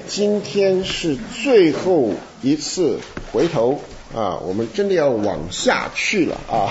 今天是最后一次回头啊，我们真的要往下去了啊。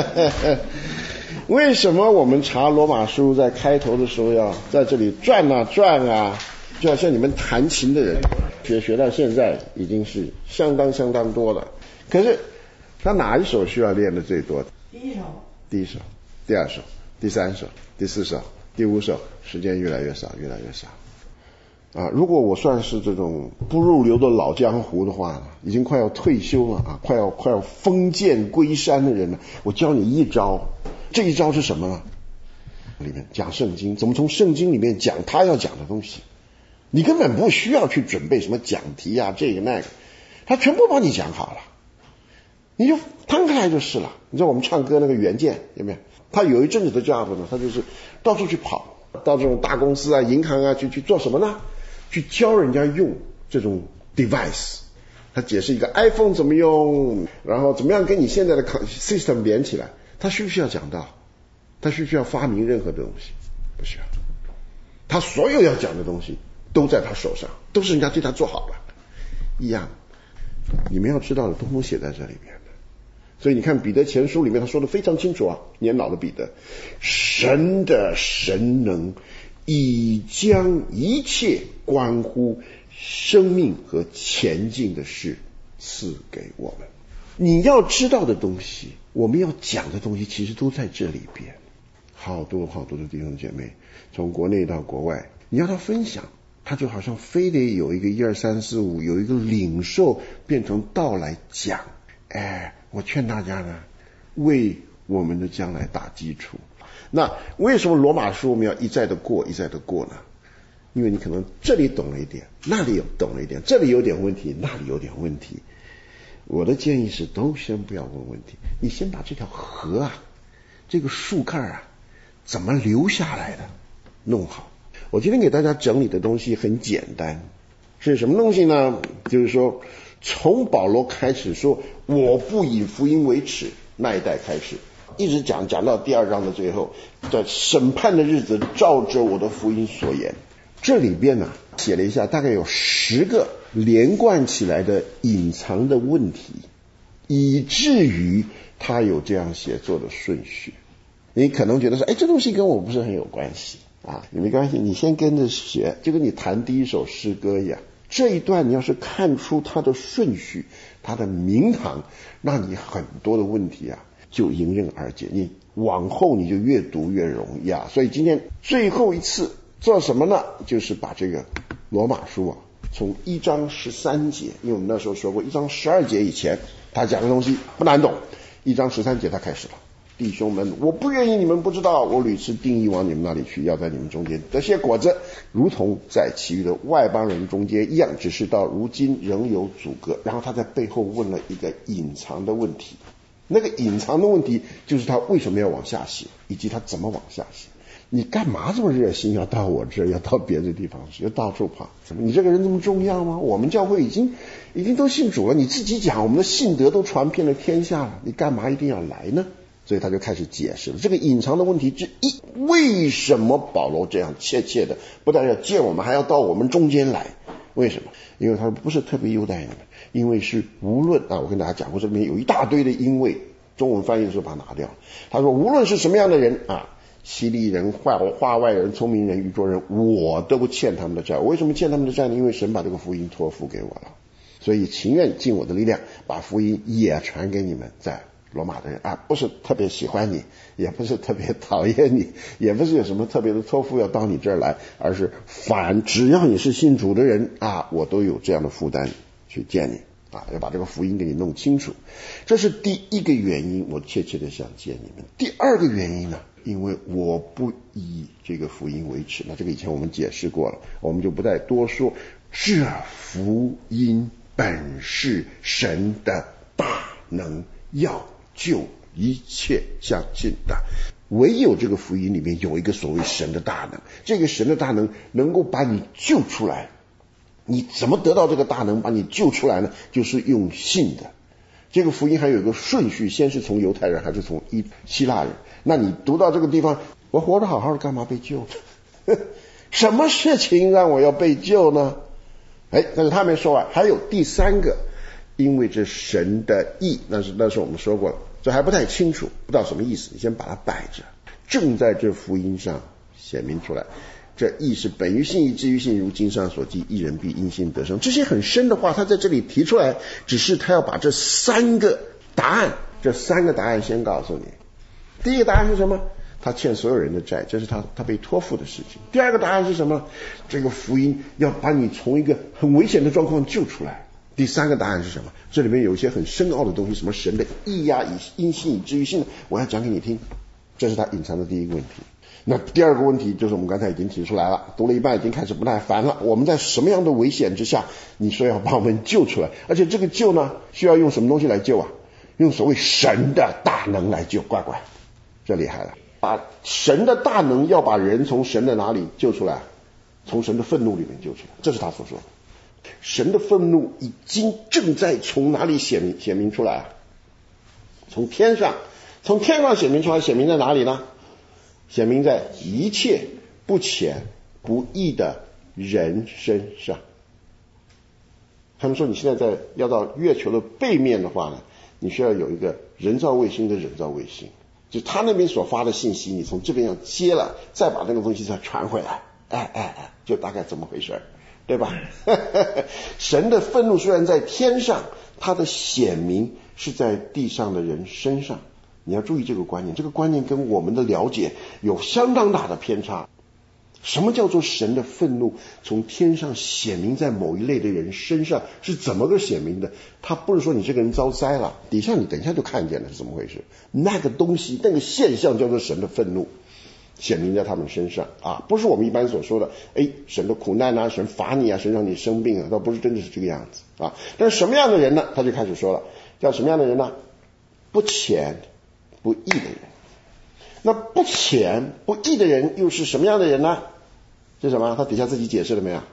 为什么我们查罗马书在开头的时候要在这里转啊转啊？就好像你们弹琴的人学到现在已经是相当多了，可是他哪一首需要练的最多？ 第一首、 第二首、第三首、第四首、第五首，时间越来越少。啊，如果我算是这种不入流的老江湖的话，已经快要退休了啊，快要封建归山的人了，我教你一招，这一招是什么呢？里面讲圣经，怎么从圣经里面讲他要讲的东西，你根本不需要去准备什么讲题啊，这个那个，他全部帮你讲好了，你就摊开来就是了。你知道我们唱歌那个袁健有没有？他有一阵子的 job 呢，他就是到处去跑，到这种大公司啊、银行啊去做什么呢？去教人家用这种 device， 他解释一个 iPhone 怎么用，然后怎么样跟你现在的 system 连起来。他需不需要讲到？他需不需要发明任何的东西？不需要。他所有要讲的东西都在他手上，都是人家替他做好了，一样。你们要知道的通通写在这里面的。所以你看彼得前书里面他说的非常清楚啊，年老的彼得，神的神能已将一切关乎生命和前进的事赐给我们。你要知道的东西，我们要讲的东西其实都在这里边。好多的弟兄姐妹从国内到国外，你要他分享，他就好像非得有一个1、2、3、4、5，有一个领受变成道来讲。我劝大家呢，为我们的将来打基础。那为什么罗马书我们要一再的过呢？因为你可能这里懂了一点，那里懂了一点，这里有点问题，那里有点问题。我的建议是都先不要问问题，你先把这条河啊，这个树干啊，怎么留下来的弄好。我今天给大家整理的东西很简单，是什么东西呢？就是说从保罗开始说我不以福音为耻那一代开始，一直讲到第2章的最后，在审判的日子照着我的福音所言。这里边呢写了一下，大概有10个连贯起来的隐藏的问题，以至于他有这样写作的顺序。你可能觉得说这东西跟我不是很有关系啊，你没关系，你先跟着学，就跟你弹第一首诗歌一样。这一段你要是看出它的顺序，它的名堂，那你很多的问题啊就迎刃而解，你往后你就越读越容易啊。所以今天最后一次做什么呢？就是把这个罗马书啊，从1章13节，因为我们那时候说过1章12节以前他讲的东西不难懂，1章13节他开始了。弟兄们，我不愿意你们不知道，我屡次定义往你们那里去，要在你们中间得些果子，如同在其余的外邦人中间一样，只是到如今仍有阻隔。然后他在背后问了一个隐藏的问题，那个隐藏的问题就是他为什么要往下写，以及他怎么往下写。你干嘛这么热心，要到我这儿，要到别的地方去，要到处跑？你这个人这么重要吗？我们教会已经都信主了，你自己讲我们的信德都传遍了天下了，你干嘛一定要来呢？所以他就开始解释了这个隐藏的问题之一，为什么保罗这样切切的不但要见我们，还要到我们中间来？为什么？因为他不是特别优待你们，因为是无论我跟大家讲过，这里面有一大堆的因为，中文翻译的时候把它拿掉。他说无论是什么样的人啊，希利人、化外人、聪明人、愚拙人，我都欠他们的债。我为什么欠他们的债呢？因为神把这个福音托付给我了，所以情愿尽我的力量把福音也传给你们在罗马的人啊，不是特别喜欢你，也不是特别讨厌你，也不是有什么特别的托付要到你这儿来，而是只要你是信主的人啊，我都有这样的负担去见你啊，要把这个福音给你弄清楚。这是第一个原因，我切切的想见你们。第二个原因呢，因为我不以这个福音为耻，那这个以前我们解释过了，我们就不再多说。这福音本是神的大能，要救一切相信的。唯有这个福音里面有一个所谓神的大能，这个神的大能能够把你救出来。你怎么得到这个大能把你救出来呢？就是用信的。这个福音还有一个顺序，先是从犹太人还是从希腊人。那你读到这个地方，我活得好好的干嘛被救？什么事情让我要被救呢？ 但是他没说完，还有第三个，因为这神的义，那是我们说过了，这还不太清楚，不知道什么意思，你先把它摆着，正在这福音上显明出来。这义是本于信，以至于信，如经上所记，义人必因信得生。这些很深的话，他在这里提出来，只是他要把这三个答案先告诉你。第一个答案是什么？他欠所有人的债，这是他被托付的事情。第二个答案是什么？这个福音要把你从一个很危险的状况救出来。第三个答案是什么？这里面有一些很深奥的东西，什么神的义呀，因信以至于信，我要讲给你听。这是他隐藏的第一个问题。那第二个问题就是我们刚才已经提出来了，读了一半已经开始不耐烦了。我们在什么样的危险之下，你说要把我们救出来？而且这个救呢，需要用什么东西来救啊？用所谓神的大能来救。乖，这厉害了。把神的大能要把人从神的哪里救出来？从神的愤怒里面救出来，这是他所说的。神的愤怒已经正在从哪里显明出来啊？从天上显明出来，显明在哪里呢？显明在一切不虔不义的人身上。他们说你现在要到月球的背面的话呢，你需要有一个人造卫星的人造卫星，就他那边所发的信息，你从这边要接了，再把那个东西再传回来，就大概这么回事，对吧？神的愤怒虽然在天上，他的显明是在地上的人身上。你要注意这个观念，这个观念跟我们的了解有相当大的偏差。什么叫做神的愤怒从天上显明在某一类的人身上？是怎么个显明的？他不是说你这个人遭灾了，底下你等一下就看见了是怎么回事。那个东西，那个现象叫做神的愤怒显明在他们身上啊，不是我们一般所说的神的苦难啊，神罚你啊，神让你生病啊，倒不是真的是这个样子啊。但是什么样的人呢？他就开始说了，叫什么样的人呢？不虔不义的人。那不虔不义的人又是什么样的人呢？是什么？他底下自己解释了没有？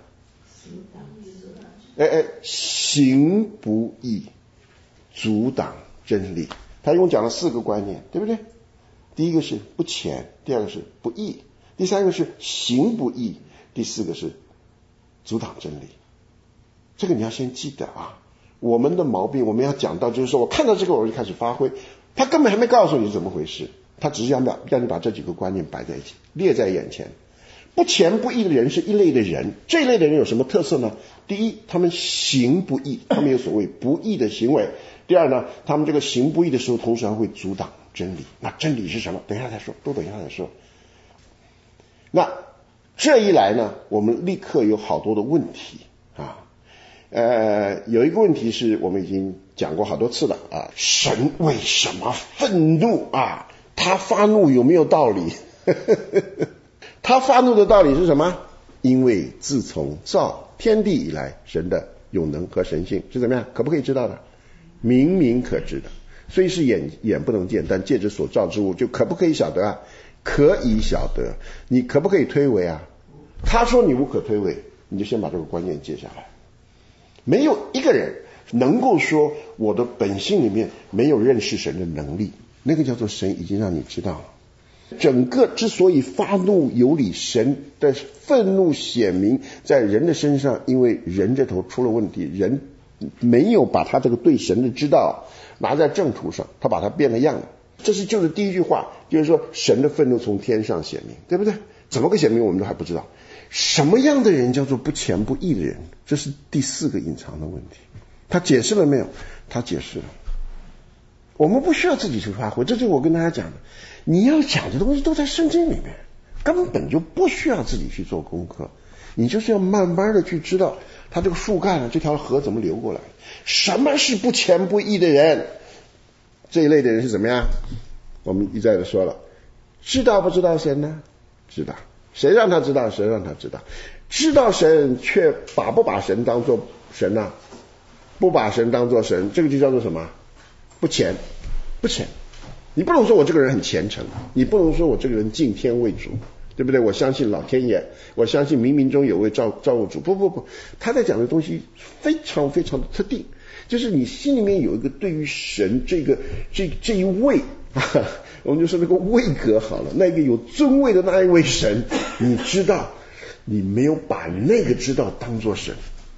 行不义，阻挡真理。他一共讲了4个观念，对不对？第一个是不虔，第二个是不义，第三个是行不义，第四个是阻挡真理。这个你要先记得啊。我们的毛病我们要讲到，就是说我看到这个我就开始发挥，他根本还没告诉你怎么回事，他只是让你把这几个观念摆在一起，列在眼前。不虔不义的人是一类的人，这一类的人有什么特色呢？第一，他们行不义，他们有所谓不义的行为。第二呢，他们这个行不义的时候，同时还会阻挡真理。那真理是什么？等一下再说，都等一下再说。那这一来呢，我们立刻有好多的问题啊。有一个问题是我们已经讲过好多次了啊，神为什么愤怒啊？他发怒有没有道理？他发怒的道理是什么？因为自从造天地以来，神的永能和神性是怎么样？可不可以知道的？明明可知的，虽是眼不能见，但借着所造之物，就可不可以晓得啊？可以晓得。你可不可以推诿啊？他说你无可推诿，你就先把这个观念接下来。没有一个人能够说我的本性里面没有认识神的能力，那个叫做神已经让你知道了。整个之所以发怒有理，神的愤怒显明在人的身上，因为人这头出了问题，人没有把他这个对神的知道拿在正途上，他把它变了样了。就是第一句话，就是说神的愤怒从天上显明，对不对？怎么个显明我们都还不知道。什么样的人叫做不虔不义的人？这是第4个隐藏的问题。他解释了没有？他解释了。我们不需要自己去发挥，这就是我跟大家讲的。你要讲的东西都在圣经里面，根本就不需要自己去做功课。你就是要慢慢的去知道他这个树干了，这条河怎么流过来。什么是不虔不义的人？这一类的人是怎么样？我们一再的说了，知道不知道神呢？知道。谁让他知道？谁让他知道？知道神却不把神当作神呢？不把神当作神，这个就叫做什么？不虔。不虔。你不能说我这个人很虔诚，你不能说我这个人敬天为主，对不对？我相信老天爷，我相信冥冥中有位造物主。不，他在讲的东西非常非常的特定，就是你心里面有一个对于神这一位我们就说那个位格好了，那个有尊位的那一位神，你知道，你没有把那个知道当作神，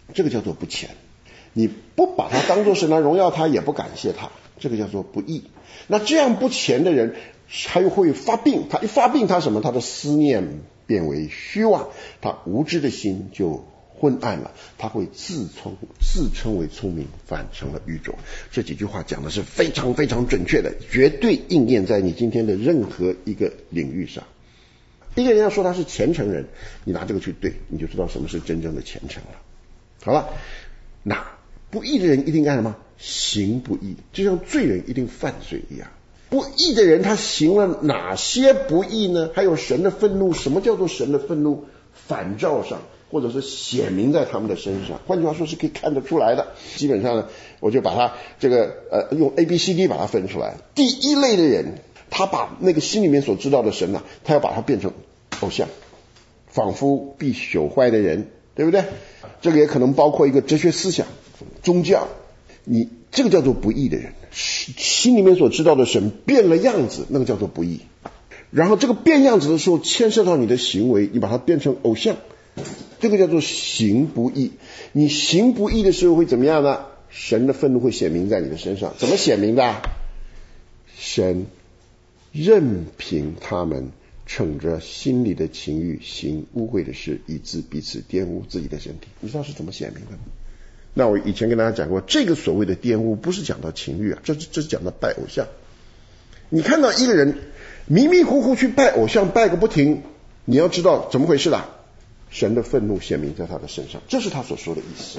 这个叫做不虔。你不把他当作神来荣耀他，也不感谢他，这个叫做不义。那这样不虔的人还会发病，他一发病他什么？他的思念变为虚妄，他无知的心就昏暗了，他会自称为聪明，反成了愚拙。这几句话讲的是非常非常准确的，绝对应验在你今天的任何一个领域上。一个人要说他是虔诚人，你拿这个去对，你就知道什么是真正的虔诚了。好了，那不义的人一定干什么？行不义，就像罪人一定犯罪一样。不义的人他行了哪些不义呢？还有神的愤怒。什么叫做神的愤怒？反照上或者是显明在他们的身上，换句话说是可以看得出来的。基本上呢，我就把它这个用 ABCD 把它分出来。第一类的人，他把那个心里面所知道的神他要把它变成偶像，仿佛必朽坏的人，对不对？这个也可能包括一个哲学思想、宗教。你这个叫做不义的人，心里面所知道的神变了样子，那个叫做不义。然后这个变样子的时候牵涉到你的行为，你把它变成偶像，这个叫做行不义。你行不义的时候会怎么样呢？神的愤怒会显明在你的身上。怎么显明的？神任凭他们逞着心里的情欲行污秽的事，以致彼此玷污自己的身体。你知道是怎么显明的吗？那我以前跟大家讲过，这个所谓的玷污不是讲到情欲啊，这是讲到拜偶像。你看到一个人迷迷糊糊去拜偶像，拜个不停，你要知道怎么回事啦？神的愤怒显明在他的身上，这是他所说的意思。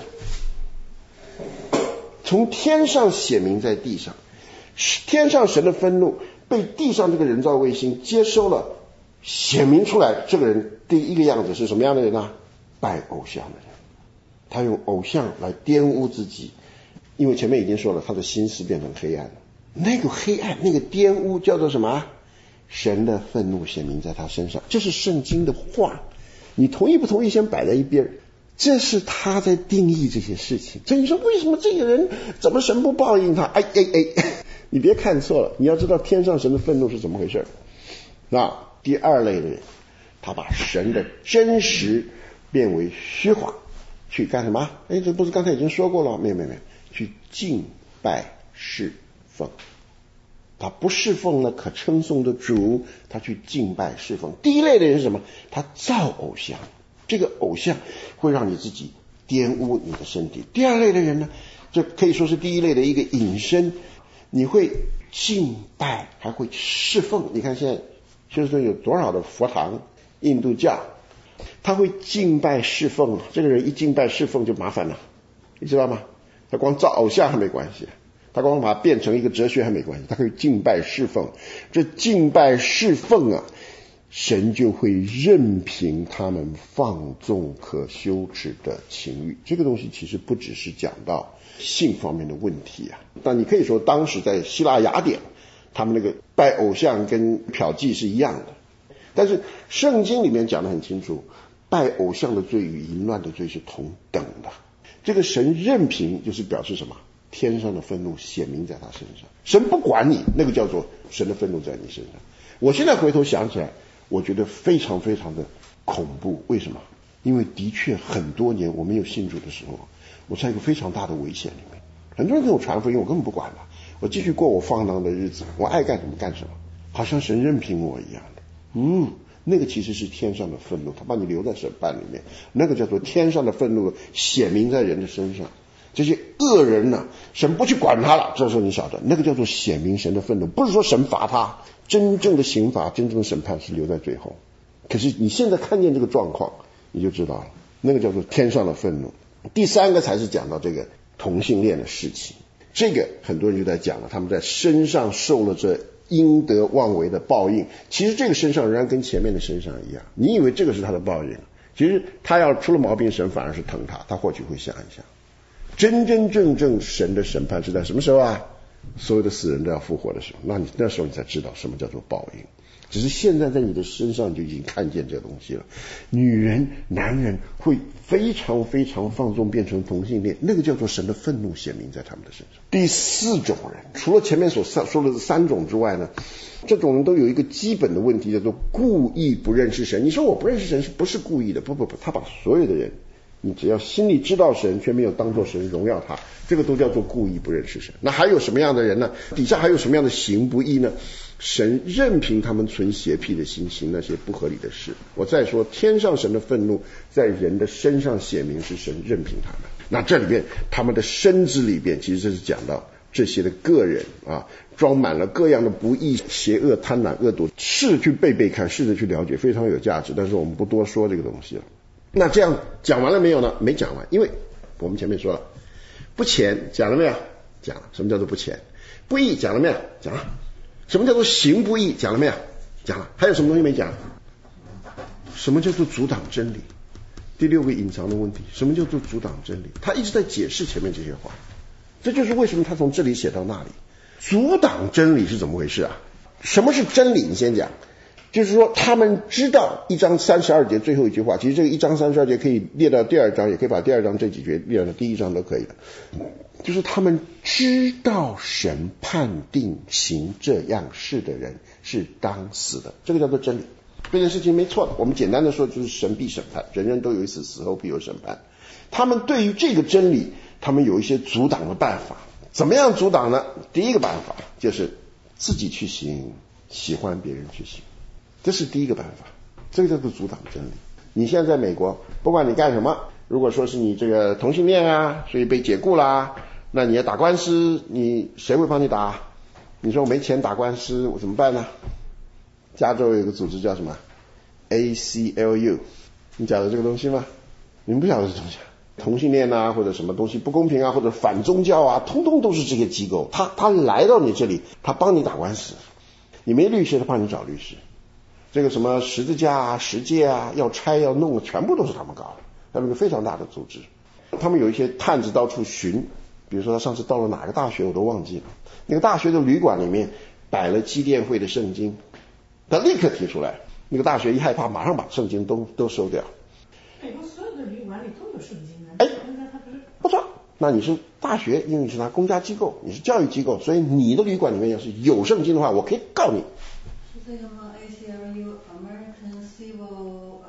从天上显明在地上，天上神的愤怒被地上这个人造卫星接收了，显明出来。这个人第一个样子是什么样的人呢？拜偶像的人。他用偶像来玷污自己，因为前面已经说了，他的心思变成黑暗了。那个黑暗，那个玷污叫做什么？神的愤怒显明在他身上。这是圣经的话，你同意不同意先摆在一边，这是他在定义这些事情。所以你说为什么这个人怎么神不报应他？你别看错了，你要知道天上神的愤怒是怎么回事。那第二类的人，他把神的真实变为虚谎，去干什么？这不是刚才已经说过了？没有，去敬拜侍奉。他不侍奉了可称颂的主，他去敬拜侍奉。第一类的人是什么？他造偶像，这个偶像会让你自己玷污你的身体。第二类的人呢，这可以说是第一类的一个引申，你会敬拜还会侍奉。你看现在休斯顿有多少的佛堂，印度教，他会敬拜侍奉。这个人一敬拜侍奉就麻烦了，你知道吗？他光造偶像还没关系，他光把它变成一个哲学还没关系，他可以敬拜侍奉。这敬拜侍奉啊，神就会任凭他们放纵可羞耻的情欲。这个东西其实不只是讲到性方面的问题啊，但你可以说当时在希腊雅典，他们那个拜偶像跟嫖妓是一样的。但是圣经里面讲得很清楚，拜偶像的罪与淫乱的罪是同等的。这个神任凭就是表示什么？天上的愤怒显明在他身上，神不管你，那个叫做神的愤怒在你身上。我现在回头想起来，我觉得非常非常的恐怖。为什么？因为的确很多年我没有信主的时候，我在一个非常大的危险里面。很多人跟我传福音，我根本不管了，我继续过我放荡的日子，我爱干什么干什么，好像神任凭我一样的。那个其实是天上的愤怒，他把你留在审判里面，那个叫做天上的愤怒显明在人的身上。这些恶人呢，神不去管他了，这时候你晓得，那个叫做显明神的愤怒。不是说神罚他，真正的刑罚，真正的审判是留在最后。可是你现在看见这个状况，你就知道了，那个叫做天上的愤怒。第三个才是讲到这个同性恋的事情，这个很多人就在讲了，他们在身上受了这应得妄为的报应。其实这个身上仍然跟前面的身上一样，你以为这个是他的报应，其实他要出了毛病，神反而是疼他，他或许会想一想，真真正正神的审判是在什么时候啊？所有的死人都要复活的时候，那时候你才知道什么叫做报应。只是现在在你的身上就已经看见这个东西了。女人男人会非常非常放纵变成同性恋，那个叫做神的愤怒显明在他们的身上。第四种人，除了前面所说的三种之外呢，这种人都有一个基本的问题，叫做故意不认识神。你说我不认识神是不是故意的？不，他把所有的人你只要心里知道神，却没有当作神荣耀他，这个都叫做故意不认识神。那还有什么样的人呢？底下还有什么样的行不义呢？神任凭他们存邪僻的心，行那些不合理的事。我再说，天上神的愤怒在人的身上显明是神任凭他们。那这里边他们的身子里边，其实这是讲到这些的个人啊，装满了各样的不义、邪恶、贪婪、恶毒，试去背看，试着去了解，非常有价值。但是我们不多说这个东西了。那这样讲完了没有呢？没讲完，因为我们前面说了，不虔讲了没有？讲了。什么叫做不虔？不义讲了没有？讲了。什么叫做行不义？讲了没有？讲了。还有什么东西没讲？什么叫做阻挡真理？第六个隐藏的问题，什么叫做阻挡真理？他一直在解释前面这些话，这就是为什么他从这里写到那里。阻挡真理是怎么回事啊？什么是真理？你先讲。就是说他们知道1章32节最后一句话，其实这个1章32节可以列到第2章，也可以把第2章这几节列到第1章都可以的。就是他们知道神判定行这样事的人是当死的，这个叫做真理。这件事情没错的，我们简单的说就是神必审判，人人都有一死，死后必有审判。他们对于这个真理，他们有一些阻挡的办法。怎么样阻挡呢？第一个办法就是自己去行，喜欢别人去行，这是第一个办法，这个叫做阻挡真理。你现在在美国，不管你干什么，如果说是你这个同性恋啊，所以被解雇啦，那你要打官司，你谁会帮你打？你说我没钱打官司，我怎么办呢？加州有一个组织叫什么 ACLU， 你晓得这个东西吗？你们不晓得这东西？同性恋啊，或者什么东西不公平啊，或者反宗教啊，通通都是这些机构。他来到你这里，他帮你打官司。你没律师，他帮你找律师。这个什么十字架啊、十诫啊，要拆要弄，全部都是他们搞的。他们有个非常大的组织，他们有一些探子到处巡，比如说他上次到了哪个大学我都忘记了，那个大学的旅馆里面摆了基甸会的圣经，他立刻提出来，那个大学一害怕，马上把圣经都收掉。 美国所有的旅馆里都有圣经啊。 不错，那你是大学，因为你是他公家机构，你是教育机构，所以你的旅馆里面要是有圣经的话，我可以告你。 是这个吗 ？ACLU American Civil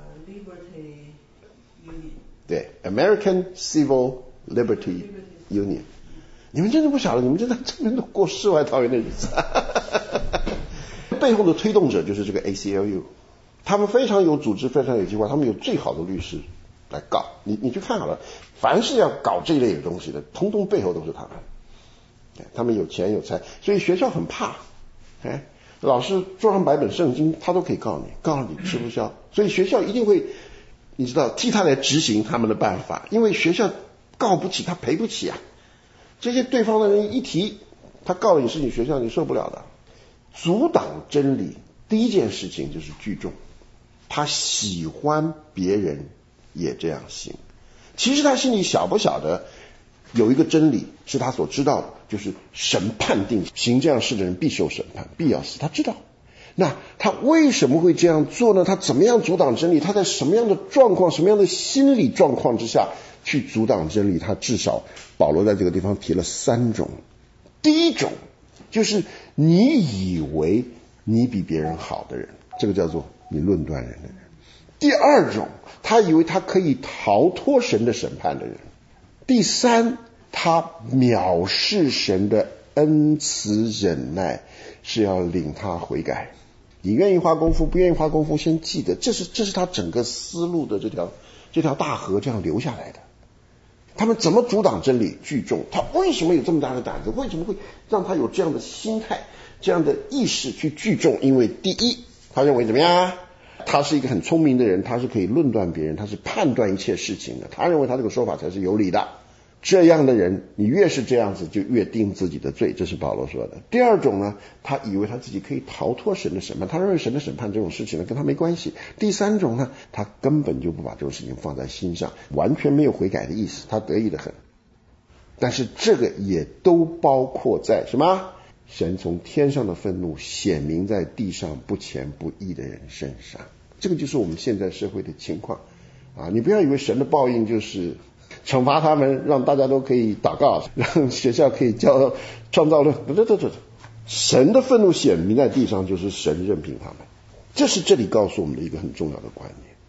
Liberty Union。对 ，American Civil Liberty Union。你们真的不晓得，你们真的都过世外桃源的日子。背后的推动者就是这个 ACLU， 他们非常有组织，非常有计划，他们有最好的律师来告你去看好了，凡是要搞这一类的东西的，通通背后都是他们。他们有钱有财，所以学校很怕。老师桌上摆本圣经，他都可以告你吃不消，所以学校一定会，你知道，替他来执行他们的办法，因为学校告不起，他赔不起啊。这些对方的人一提，他告了你是你学校，你受不了的。阻挡真理，第一件事情就是聚众，他喜欢别人也这样行。其实他心里晓不晓得有一个真理是他所知道的，就是神判定行这样事的人必受审判，必要死，他知道。那他为什么会这样做呢？他怎么样阻挡真理？他在什么样的状况、什么样的心理状况之下去阻挡真理？他至少保罗在这个地方提了3种。第一种就是你以为你比别人好的人，这个叫做你论断人的人。第二种，他以为他可以逃脱神的审判的人。第三，他藐视神的恩慈忍耐，是要领他悔改。你愿意花功夫，不愿意花功夫，先记得，这是他整个思路的这条大河这样流下来的。他们怎么阻挡真理？聚众。他为什么有这么大的胆子？为什么会让他有这样的心态、这样的意识去聚众？因为第一，他认为怎么样？他是一个很聪明的人，他是可以论断别人，他是判断一切事情的，他认为他这个说法才是有理的。这样的人，你越是这样子，就越定自己的罪，这是保罗说的。第二种呢，他以为他自己可以逃脱神的审判，他认为神的审判这种事情呢跟他没关系。第三种呢，他根本就不把这种事情放在心上，完全没有悔改的意思，他得意的很。但是这个也都包括在什么？神从天上的愤怒显明在地上不虔不义的人身上。这个就是我们现在社会的情况啊！你不要以为神的报应就是惩罚他们，让大家都可以祷告，让学校可以教创造论。不，神的愤怒显明在地上，就是神任凭他们。这是这里告诉我们的一个很重要的观念。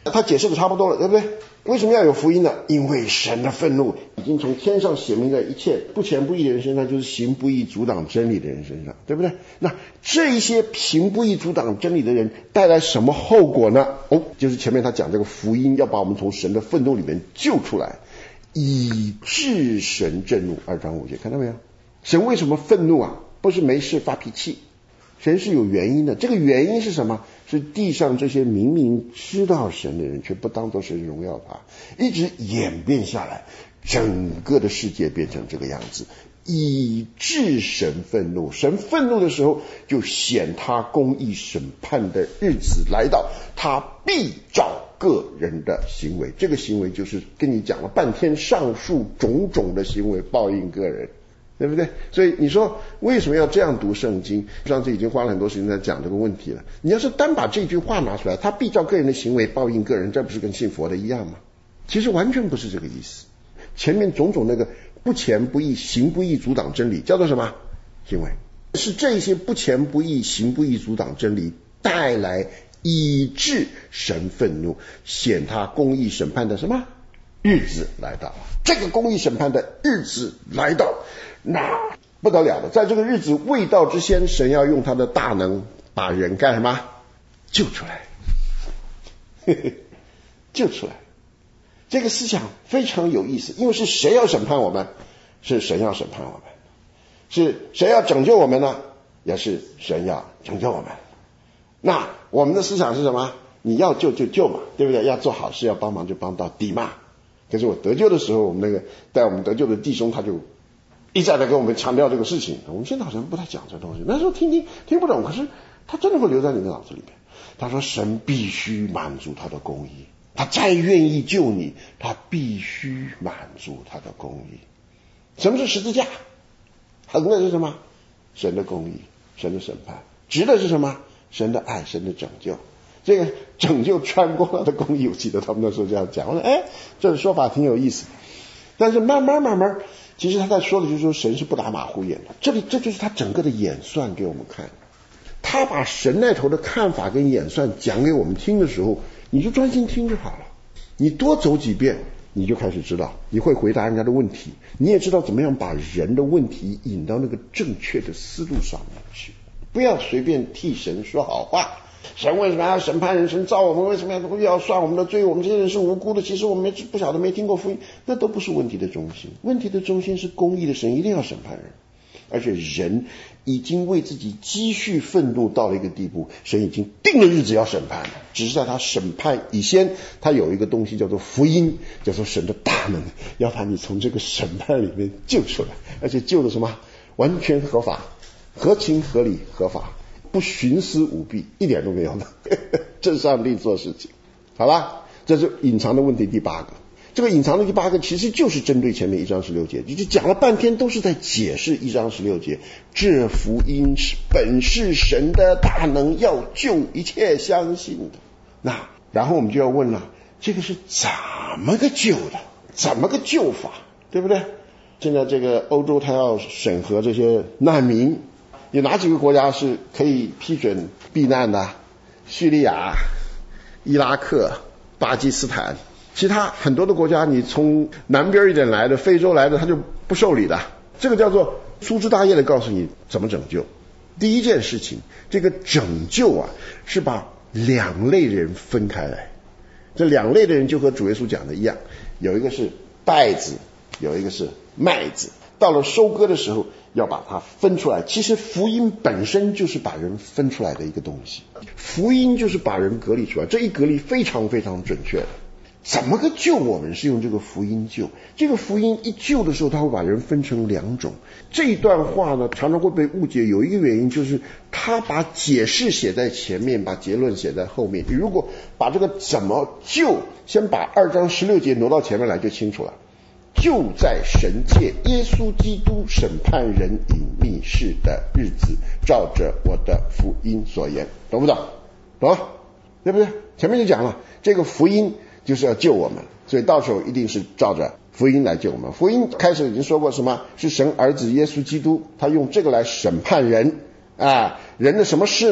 他解释的差不多了，对不对？为什么要有福音呢？因为神的愤怒已经从天上显明在一切不前不义的人身上，就是行不义阻挡真理的人身上，对不对？那这一些行不义阻挡真理的人带来什么后果呢？就是前面他讲这个福音要把我们从神的愤怒里面救出来，以致神震怒。2章5节看到没有？神为什么愤怒啊？不是没事发脾气，神是有原因的。这个原因是什么？是地上这些明明知道神的人却不当作神荣耀他，一直演变下来，整个的世界变成这个样子，以致神愤怒。神愤怒的时候，就显他公义审判的日子来到，他必照个人的行为，这个行为就是跟你讲了半天上述种种的行为报应个人，对不对？所以你说为什么要这样读圣经？上次已经花了很多时间在讲这个问题了。你要是单把这句话拿出来，他必照个人的行为报应个人，这不是跟信佛的一样吗？其实完全不是这个意思。前面种种那个不前不义行不义阻挡真理叫做什么行为？是这些不前不义行不义阻挡真理带来以致神愤怒显他公义审判的什么日子来到。这个公义审判的日子来到，那不得了的，在这个日子未到之前，神要用他的大能把人干什么？救出来。救出来。这个思想非常有意思，因为是谁要审判我们？是神要审判我们。是谁要拯救我们呢？也是神要拯救我们。那我们的思想是什么？你要救就救嘛，对不对？要做好事，要帮忙就帮到底嘛。可是我得救的时候，我们那个带我们得救的弟兄他就一再的跟我们强调这个事情。我们现在好像不太讲这东西，那时候听不懂，可是他真的会留在你的脑子里面。他说神必须满足他的公义，他再愿意救你，他必须满足他的公义。什么是十字架？横的是什么？神的公义，神的审判。直的是什么？神的爱，神的拯救。这个拯救穿过了的公义，我记得他们那时候这样讲。我说这个说法挺有意思。但是慢慢其实他在说的就是说神是不打马虎眼的。这就是他整个的演算给我们看。他把神那头的看法跟演算讲给我们听的时候，你就专心听就好了。你多走几遍，你就开始知道，你会回答人家的问题，你也知道怎么样把人的问题引到那个正确的思路上面去。不要随便替神说好话。神为什么要审判人？神造我们为什么要算我们的罪？我们这些人是无辜的，其实我们不晓得，没听过福音，那都不是问题的中心。问题的中心是公义的神一定要审判人，而且人已经为自己积蓄愤怒到了一个地步，神已经定了日子要审判了。只是在他审判以前，他有一个东西叫做福音，叫做神的大能，要把你从这个审判里面救出来，而且救的什么？完全合法，合情合理合法，不徇私舞弊，一点都没有的。这是上帝做事情。好吧，这是隐藏的问题第8个。这个隐藏的第8个其实就是针对前面1章16节，就讲了半天都是在解释1章16节，这福音本是神的大能，要救一切相信的。那然后我们就要问了，这个是怎么个救的？怎么个救法？对不对？现在这个欧洲他要审核这些难民，有哪几个国家是可以批准避难的？叙利亚、伊拉克、巴基斯坦。其他很多的国家，你从南边一点来的，非洲来的，他就不受理的。这个叫做粗枝大叶的告诉你怎么拯救。第一件事情，这个拯救啊，是把2类人分开来。这2类的人就和主耶稣讲的一样，有一个是稗子，有一个是麦子。到了收割的时候，要把它分出来。其实福音本身就是把人分出来的一个东西，福音就是把人隔离出来。这一隔离非常非常准确的。怎么个救我们？是用这个福音救。这个福音一救的时候，他会把人分成2种。这一段话呢，常常会被误解，有一个原因就是他把解释写在前面，把结论写在后面。你如果把这个怎么救，先把2章16节挪到前面来就清楚了。就在神界耶稣基督审判人隐秘事的日子，照着我的福音所言。懂不懂？懂？对不对？前面就讲了，这个福音就是要救我们，所以到时候一定是照着福音来救我们。福音开始已经说过什么？是神儿子耶稣基督，他用这个来审判人啊，人的什么事呢？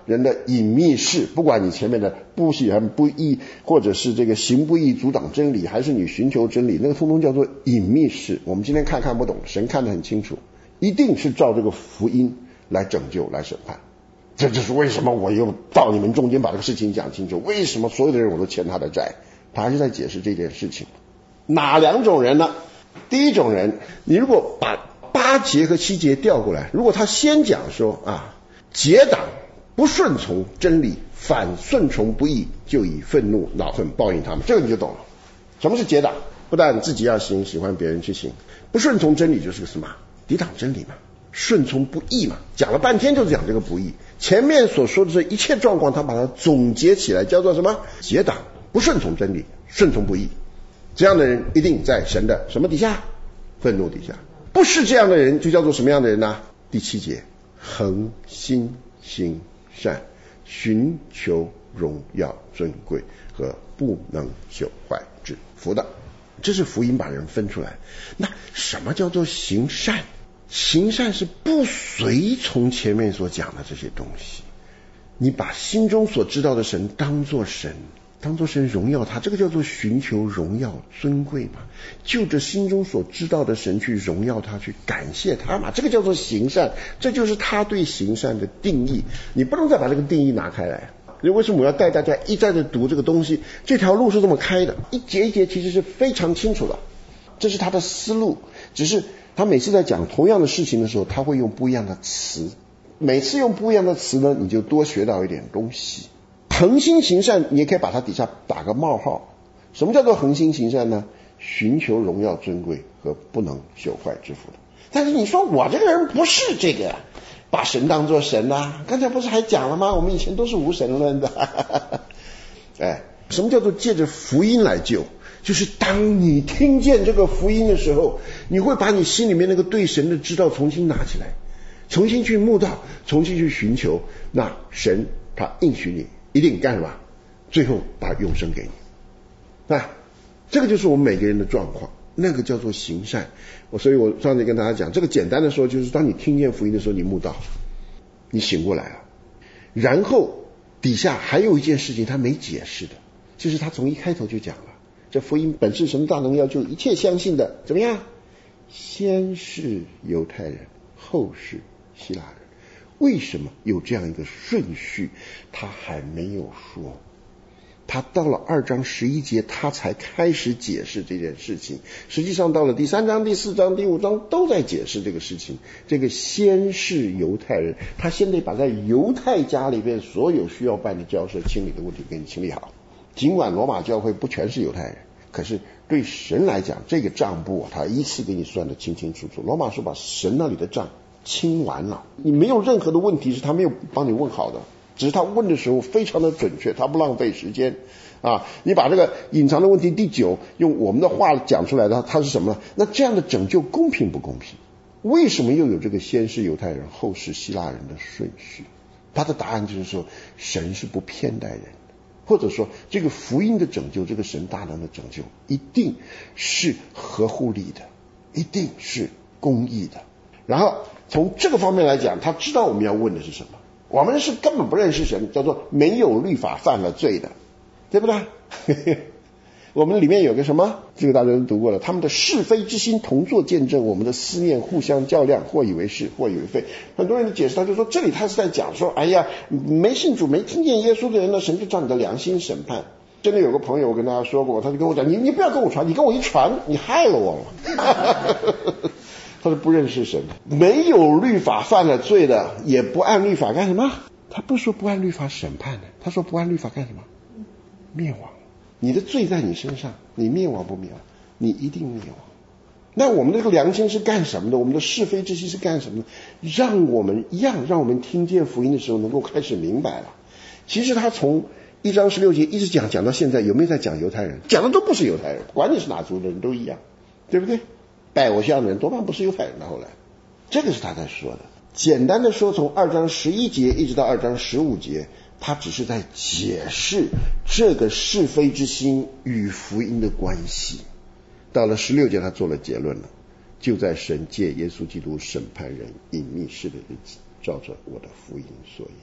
人的隐秘事，不管你前面的不喜欢不义，或者是这个行不义阻挡真理，还是你寻求真理，那个通通叫做隐秘事。我们今天看不懂，神看得很清楚，一定是照这个福音来拯救来审判。这就是为什么我又到你们中间把这个事情讲清楚，为什么所有的人我都欠他的债。他还是在解释这件事情。哪两种人呢？第一种人，你如果把8节和7节调过来，如果他先讲说结党不顺从真理，反顺从不义，就以愤怒恼恨报应他们，这个你就懂了。什么是结党？不但自己要行，喜欢别人去行。不顺从真理就是什么？抵挡真理嘛。顺从不义嘛，讲了半天就是讲这个不义。前面所说的这一切状况，他把它总结起来，叫做什么？结党不顺从真理，顺从不义。这样的人一定在神的什么底下？愤怒底下。不是这样的人就叫做什么样的人呢？第7节，恒心行善，寻求荣耀尊贵和不能朽坏之福的。这是福音把人分出来。那什么叫做行善？行善是不随从前面所讲的这些东西，你把心中所知道的神当作神，当作神荣耀他，这个叫做寻求荣耀尊贵嘛，就着心中所知道的神去荣耀他，去感谢他嘛，这个叫做行善。这就是他对行善的定义，你不能再把这个定义拿开来。为什么我要带大家一再的读这个东西？这条路是这么开的，一节一节其实是非常清楚的，这是他的思路。只是他每次在讲同样的事情的时候，他会用不一样的词，每次用不一样的词呢，你就多学到一点东西。恒心行善，你也可以把它底下打个冒号。什么叫做恒心行善呢？寻求荣耀尊贵和不能朽坏之福的。但是你说我这个人不是这个，把神当作神啊，刚才不是还讲了吗？我们以前都是无神论的。什么叫做借着福音来救？就是当你听见这个福音的时候，你会把你心里面那个对神的知道重新拿起来，重新去慕道，重新去寻求，那神他应许你一定干什么？最后把永生给你。这个就是我们每个人的状况，那个叫做行善。所以我上次跟大家讲，这个简单的说，就是当你听见福音的时候，你慕道，你醒过来了。然后底下还有一件事情他没解释的，就是他从一开头就讲了，这福音本是神大能要救一切相信的，怎么样？先是犹太人，后是希腊人。为什么有这样一个顺序？他还没有说。他到了2章11节，他才开始解释这件事情。实际上到了第3章、第4章、第5章都在解释这个事情。这个先是犹太人，他先得把在犹太家里边所有需要办的交涉清理的问题给你清理好。尽管罗马教会不全是犹太人，可是对神来讲，这个账簿他一次给你算得清清楚楚。罗马书把神那里的账清完了，你没有任何的问题是他没有帮你问好的，只是他问的时候非常的准确，他不浪费时间你把这个隐藏的问题第9用我们的话讲出来的，它是什么呢？那这样的拯救公平不公平？为什么又有这个先是犹太人后是希腊人的顺序？他的答案就是说，神是不偏待人的，或者说这个福音的拯救，这个神大能的拯救一定是合乎理的，一定是公义的。然后从这个方面来讲，他知道我们要问的是什么。我们是根本不认识神，叫做没有律法犯了罪的，对不对？我们里面有个什么，这个大家都读过了，他们的是非之心同作见证，我们的思念互相较量，或以为是，或以为非。很多人的解释，他就说这里他是在讲说，哎呀，没信主没听见耶稣的人呢，神就照你的良心审判。真的有个朋友，我跟大家说过，他就跟我讲，你不要跟我传，你跟我一传，你害了我了。他是不认识神，没有律法犯了罪的，也不按律法干什么？他不说不按律法审判的，他说不按律法干什么？灭亡。你的罪在你身上，你灭亡不灭亡？你一定灭亡。那我们这个良心是干什么的？我们的是非之心是干什么的？让我们听见福音的时候能够开始明白了。其实他从1章16节一直讲到现在，有没有在讲犹太人？讲的都不是犹太人，管你是哪族的人都一样，对不对？拜偶像的人多半不是犹太人的。后来这个是他在说的。简单的说，从2章11节一直到2章15节，他只是在解释这个是非之心与福音的关系。到了16节他做了结论了，就在神借耶稣基督审判人隐秘事的日子，照着我的福音所言。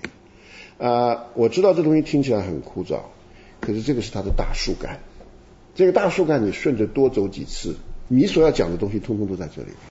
我知道这东西听起来很枯燥，可是这个是它的大树干，这个大树干你顺着多走几次，你所要讲的东西通通都在这里。